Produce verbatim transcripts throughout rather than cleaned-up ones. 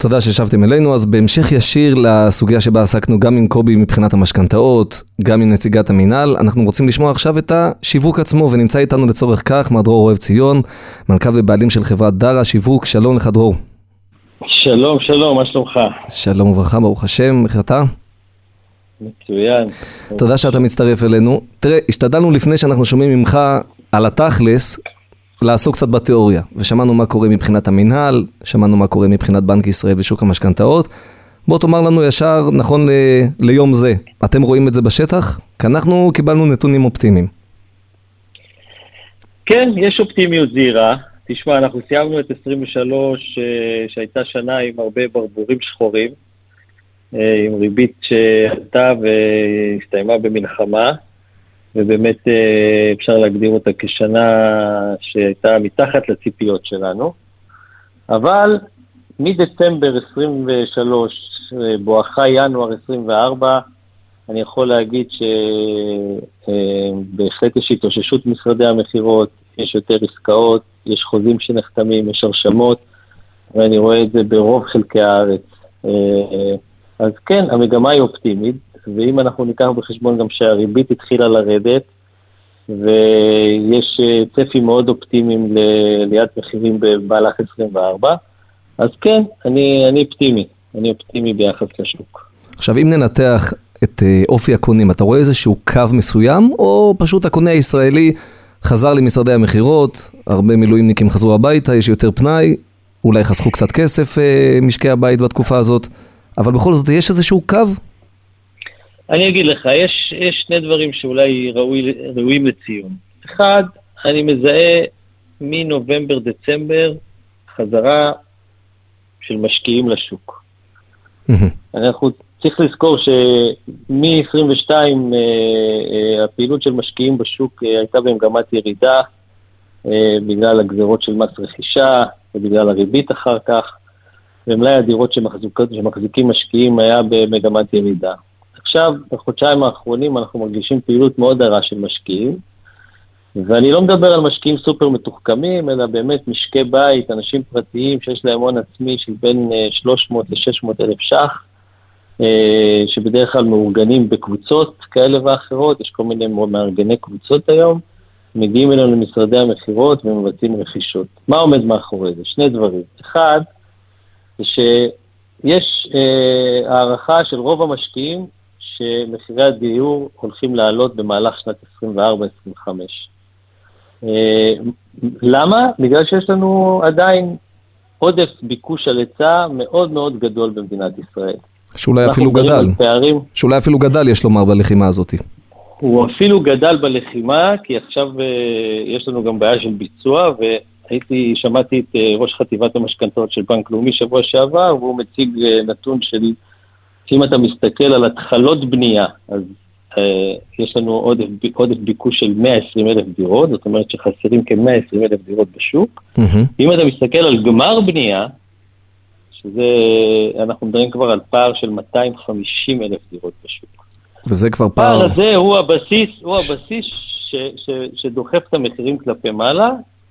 תודה ששבתם אלינו. אז בהמשך ישיר לסוגיה שבה עסקנו גם עם קובי מבחינת המשכנתאות, גם עם נציגת המינהל, אנחנו רוצים לשמוע עכשיו את השיווק עצמו, ונמצא איתנו לצורך כך מר דרור אוהב ציון, מנכ"ל ובעלים של חברת דרה שיווק. שלום לך דרור. שלום, שלום, מה שלומך? שלום וברכה, ברוך השם, איך אתה? מצוין. תודה שאתה מצטרף אלינו. תראה, השתדלנו לפני שאנחנו שומעים ממך על התכלס, לעסוק קצת בתיאוריה, ושמענו מה קורה מבחינת המינהל, שמענו מה קורה מבחינת בנק ישראל ושוק המשכנתאות. בוא תאמר לנו ישר, נכון ל- ליום זה, אתם רואים את זה בשטח? כי אנחנו קיבלנו נתונים אופטימיים. כן, יש אופטימיות זהירה. תשמע, אנחנו סיימנו את עשרים ושלוש, שהייתה שנה עם הרבה ברבורים שחורים, עם ריבית שעלתה והסתיימה במלחמה, ובאמת אפשר להגדיר אותה כשנה שהייתה מתחת לציפיות שלנו. אבל מדצמבר עשרים ושלוש, בואכה ינואר עשרים וארבע, אני יכול להגיד שבהחלט יש התאוששות משרדי המחירות, יש יותר עסקאות, יש חוזים שנחתמים, יש הרשמות, ואני רואה את זה ברוב חלקי הארץ. אז כן, המגמה היא אופטימית, ואם אנחנו ניקח בחשבון גם שהריבית התחילה לרדת, ויש צפי מאוד אופטימיים לעליית מחירים במהלך עשרים וארבע, אז כן, אני, אני אופטימי, אני אופטימי ביחס לשוק. עכשיו, אם ננתח את אופי הקונים, אתה רואה איזשהו קו מסוים, או פשוט הקונה הישראלי חזר למשרדי המחירות, הרבה מילואימניקים חזרו הביתה, יש יותר פנאי, אולי חסכו קצת כסף משקי הבית בתקופה הזאת, אבל בכל זאת יש איזשהו קו? אני אגיד לך, יש, יש שני דברים שאולי ראוי, ראויים לציון. אחד, אני מזהה מנובמבר דצמבר חזרה של משקיעים לשוק. אנחנו צריך לזכור שמ-עשרים ושתיים הפעילות של משקיעים בשוק הייתה במגמת ירידה, בגלל הגזרות של מס רכישה ובגלל הריבית אחר כך, ומלאי הדירות שמחזיקים משקיעים היה במגמת ירידה. עכשיו, בחודשיים האחרונים אנחנו מרגישים פעילות מאוד ערה של משקיעים, ואני לא מדבר על משקיעים סופר מתוחכמים, אלא באמת משקי בית, אנשים פרטיים שיש להם הון עצמי של בין שלוש מאות ל-שש מאות אלף ש"ח, שבדרך כלל מאורגנים בקבוצות כאלה ואחרות, יש כל מיני מארגני קבוצות היום, מגיעים אלינו למשרדי המחירות ומבצעים רכישות. מה עומד מאחורי זה? שני דברים. אחד, זה שיש אה, הערכה של רוב המשקיעים שמחירי הדיור הולכים לעלות במהלך שנת עשרים וארבע עשרים וחמש. אה, למה? בגלל שיש לנו עדיין עודף ביקוש על היצע מאוד מאוד גדול במדינת ישראל. שאולי אפילו גדל. פערים, שאולי אפילו גדל, יש לומר, בלחימה הזאת. הוא אפילו גדל בלחימה, כי עכשיו uh, יש לנו גם בעיה של ביצוע, והייתי, שמעתי את uh, ראש חטיבת המשכנתאות של בנק לאומי שבוע שעבר, והוא מציג uh, נתון של, אם אתה מסתכל על התחלות בנייה, אז uh, יש לנו עודף, עודף ביקוש של מאה ועשרים אלף דירות, זאת אומרת שחסרים כ-מאה ועשרים אלף דירות בשוק. Mm-hmm. אם אתה מסתכל על גמר בנייה, שזה, אנחנו מדברים כבר על פער של מאתיים וחמישים אלף דירות בשוק. וזה כבר פער... פער הזה הוא הבסיס, הוא הבסיס ש, ש, שדוחף את המחירים כלפי מעלה,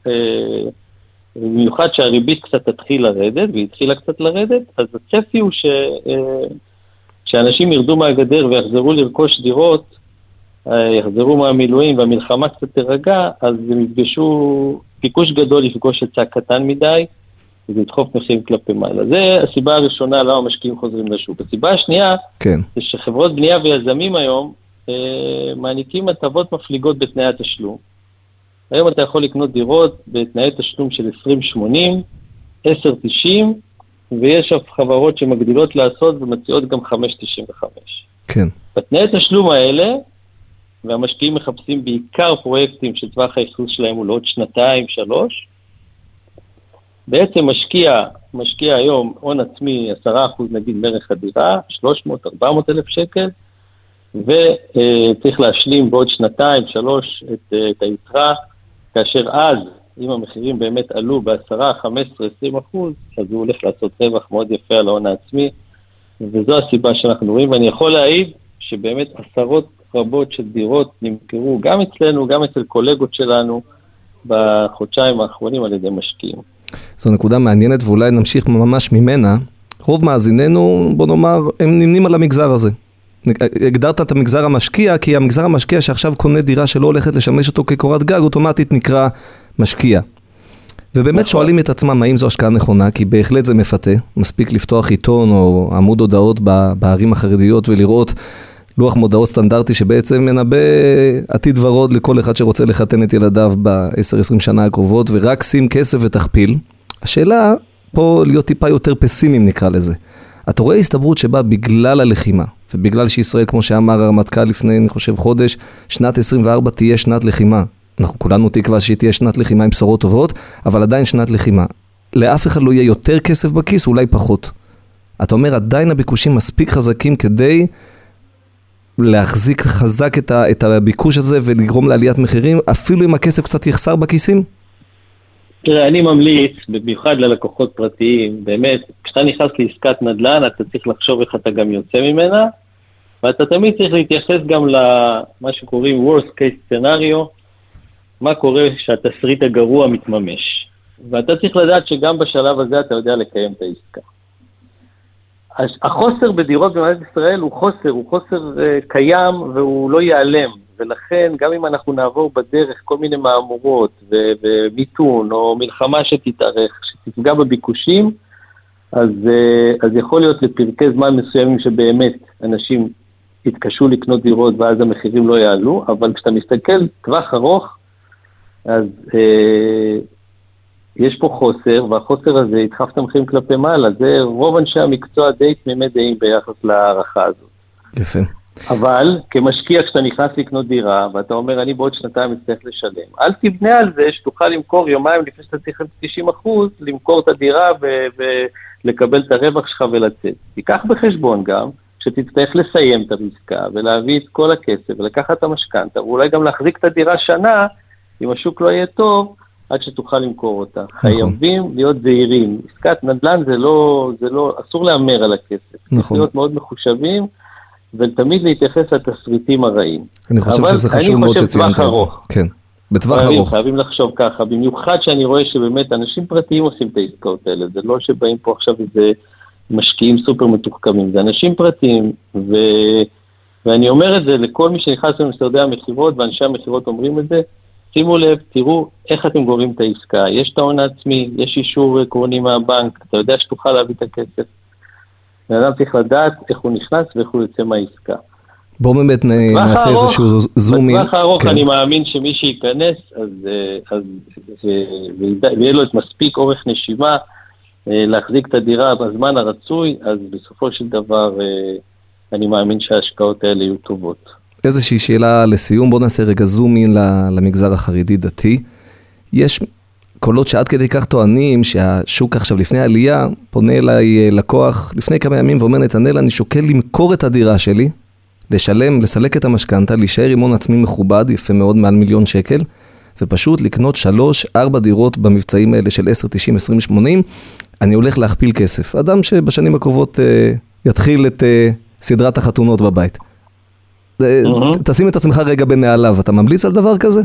במיוחד שהריבית קצת תתחיל לרדת, והיא התחילה קצת לרדת, אז הצפי הוא ש, שאנשים ירדו מהגדר ויחזרו לרכוש דירות, יחזרו מהמילואים והמלחמה קצת תרגע, אז הם יפגשו, ביקוש גדול יפגוש היצע קטן מדי, וזה ידחוף מחירים כלפי מעלה. זה הסיבה הראשונה למה המשקיעים חוזרים לשוק. הסיבה השנייה, כן. זה שחברות בנייה ויזמים היום אה, מעניקים הטבות מפליגות בתנאי התשלום. היום אתה יכול לקנות דירות בתנאי תשלום של עשרים שמונים, עשר תשעים, ויש חברות שמגדילות לעשות ומציעות גם חמש תשעים וחמש. כן. בתנאי תשלום האלה, והמשקיעים מחפשים בעיקר פרויקטים שטווח האכלוס שלהם הוא לעוד שנתיים, שלוש, בעצם משקיע, משקיע היום הון עצמי עשרה אחוז נגיד מערך הדירה, שלוש מאות עד ארבע מאות אלף שקל, וצריך להשלים בעוד שנתיים, שלוש את, את היתרה, כאשר אז, אם המחירים באמת עלו ב-עשרה, חמש עשרה, עשרים אחוז, אז הוא הולך לעשות רווח מאוד יפה על ההון העצמי, וזו הסיבה שאנחנו רואים, ואני יכול להעיד שבאמת עשרות רבות של דירות נמכרו גם אצלנו, גם אצל קולגות שלנו, בחודשיים האחרונים על ידי משקיעים. זו נקודה מעניינת, ואולי נמשיך ממש ממנה. רוב מאזיננו, בוא נאמר, הם נמנים על המגזר הזה. הגדרת את המגזר המשקיע, כי המגזר המשקיע שעכשיו קונה דירה שלא הולכת לשמש אותו כקורת גג, אוטומטית נקרא משקיע. ובאמת שואלים את עצמם האם זו השקעה נכונה, כי בהחלט זה מפתה. מספיק לפתוח עיתון או עמוד הודעות בערים החרדיות ולראות לוח מודעות סטנדרטי שבעצם מנבא עתיד ורוד לכל אחד שרוצה לחתן את ילדיו ב-עשר עשרים שנה הקרובות, ורק שים כסף ותכפיל. השאלה פה להיות טיפה יותר פסימיים נקרא לזה. אתה רואה הסתברות שבה בגלל הלחימה, ובגלל שישראל, כמו שאמר הרמטכ"ל לפני, אני חושב, חודש, שנת עשרים וארבע תהיה שנת לחימה. אנחנו כולנו תקווה שהיא תהיה שנת לחימה עם בשורות טובות, אבל עדיין שנת לחימה. לאף אחד לא יהיה יותר כסף בכיס, אולי פחות. אתה אומר, עדיין הביקושים מספיק חזקים כדי להחזיק חזק את, ה, את הביקוש הזה ולגרום לעליית מחירים, אפילו אם הכסף קצת יחסר בכיסים? תראה, אני ממליץ, במיוחד ללקוחות פרטיים, באמת, כשאתה נכנס לעסקת נדל"ן, אתה צריך לחשוב איך אתה גם יוצא ממנה, ואתה תמיד צריך להתייחס גם למה שקוראים worst case scenario, מה קורה שהתסריט הגרוע מתממש. ואתה צריך לדעת שגם בשלב הזה אתה יודע לקיים את העסקה. החוסר בדירות במדינת ישראל הוא חוסר, הוא חוסר uh, קיים והוא לא ייעלם. ולכן גם אם אנחנו נעבור בדרך כל מיני מאמורות ו- ומיתון או מלחמה שתתארך, שתפגע בביקושים, אז, uh, אז יכול להיות לפרקי זמן מסוימים שבאמת אנשים יתקשו לקנות דירות ואז המחירים לא יעלו, אבל כשאתה מסתכל טווח ארוך, אז אה, יש פה חוסר, והחוסר הזה ידחף את המחירים כלפי מעלה. זה רוב אנשי המקצוע די תמימי דעים ביחס להערכה הזאת. יפה. אבל כמשקיע כשאתה נכנס לקנות דירה, ואתה אומר, אני בעוד שנתיים אצטרך לשלם, אל תבנה על זה שתוכל למכור יומיים לפני שאתה צריך תשעים אחוז, למכור את הדירה ו- ולקבל את הרווח שלך ולצאת. תיקח בחשבון גם, שתצטרך לסיים את העסקה, ולהביא את כל הכסף, ולקחת את המשכנתא, ואולי גם להחזיק את הדירה שנה, אם השוק לא יהיה טוב, עד שתוכל למכור אותה. נכון. חייבים להיות זהירים. עסקת נדל"ן זה לא, זה לא, אסור לאמר על הכסף. נכון. צריך להיות מאוד מחושבים, ותמיד להתייחס לתסריטים הרעים. אני חושב שזה חשוב מאוד שציינת את זה. כן, בטווח ארוך. חייבים לחשוב ככה, במיוחד שאני רואה שבאמת אנשים פרטיים עושים את העסקאות האלה, זה לא שבאים פה עכשיו איזה משקיעים סופר מתוחכמים, זה אנשים פרטיים, ו... ואני אומר את זה לכל מי שנכנס למשרדי המחירות, ואנשי המחירות אומרים את זה, שימו לב, תראו איך אתם גורים את העסקה, יש את ההון העצמי, יש אישור עקרוני מהבנק, אתה יודע שתוכל להביא את הכסף, ואדם צריך לדעת איך הוא נכנס ואיך הוא יוצא מהעסקה. בואו באמת נעשה איזשהו זום אין. בטווח הארוך אני מאמין שמי שייכנס, אז ויהיה לו את מספיק אורך נשימה, להחזיק את הדירה בזמן הרצוי, אז בסופו של דבר אני מאמין שההשקעות האלה יהיו טובות. איזושהי שאלה לסיום, בואו נעשה רגע זומין למגזר החרדי דתי. יש קולות שעד כדי כך טוענים שהשוק עכשיו לפני העלייה, פונה אליי לקוח לפני כמה ימים ואומר, נתנאל, אני שוקל למכור את הדירה שלי, לשלם, לסלק את המשכנתא, להישאר עם הון עצמי מכובד, יפה מאוד מעל מיליון שקל, ופשוט לקנות שלוש, ארבע דירות במבצעים האלה של עשר, תשעים, עשרים, שמונים, אני הולך להכפיל כסף. אדם שבשנים הקרובות אה, יתחיל את אה, סדרת החתונות בבית. Mm-hmm. תשים את עצמך רגע בנעליו, אתה ממליץ על דבר כזה?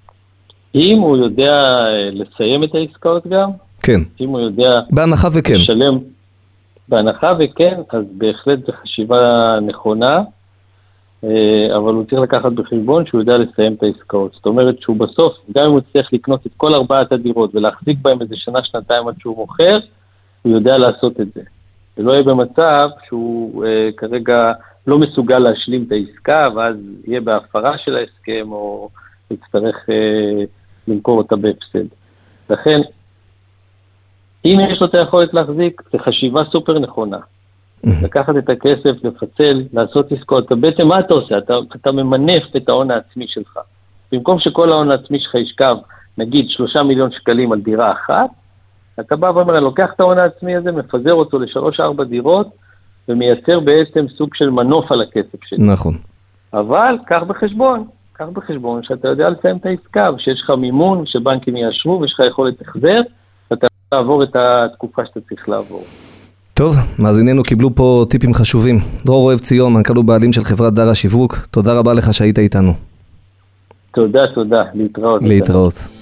אם הוא יודע לסיים את העסקאות גם, כן. אם הוא יודע... בהנחה וכן. לשלם, בהנחה וכן, אז בהחלט זו חשיבה נכונה, אבל הוא צריך לקחת בחשבון שהוא יודע לסיים את העסקאות. זאת אומרת שהוא בסוף, גם אם הוא צריך לקנות את כל ארבעת הדירות ולהחזיק בהם איזה שנה, שנתיים עד שהוא מוכר, הוא יודע לעשות את זה. ולא יהיה במצב שהוא אה, כרגע לא מסוגל להשלים את העסקה, ואז יהיה בהפרה של ההסכם, או יצטרך אה, למכור אותה בהפסד. לכן, אם יש לו את היכולת להחזיק, זה חשיבה סופר נכונה. לקחת את הכסף, לפצל, לעשות עסקאות. בעצם מה אתה עושה? אתה, אתה ממנף את ההון העצמי שלך. במקום שכל ההון העצמי שלך ישכב, נגיד, שלושה מיליון שקלים על דירה אחת, אתה בא ואומר, לוקח את ההון העצמי הזה, מפזר אותו לשלוש ארבע דירות, ומייצר בעצם סוג של מנוף על הכסף שלי. נכון. אבל, קח בחשבון, קח בחשבון שאתה יודע לסיים את העסקה, ושיש לך מימון, שבנקים יאשרו, ויש לך יכולת החזר, ואתה לעבור את התקופה שאתה צריך לעבור. טוב, מאזיננו קיבלו פה טיפים חשובים. דרור אוהב ציון, מנכ"ל ובעלים של חברת דרה שיווק, תודה רבה לך שהיית איתנו. תודה, תודה, להתראות. להתראות.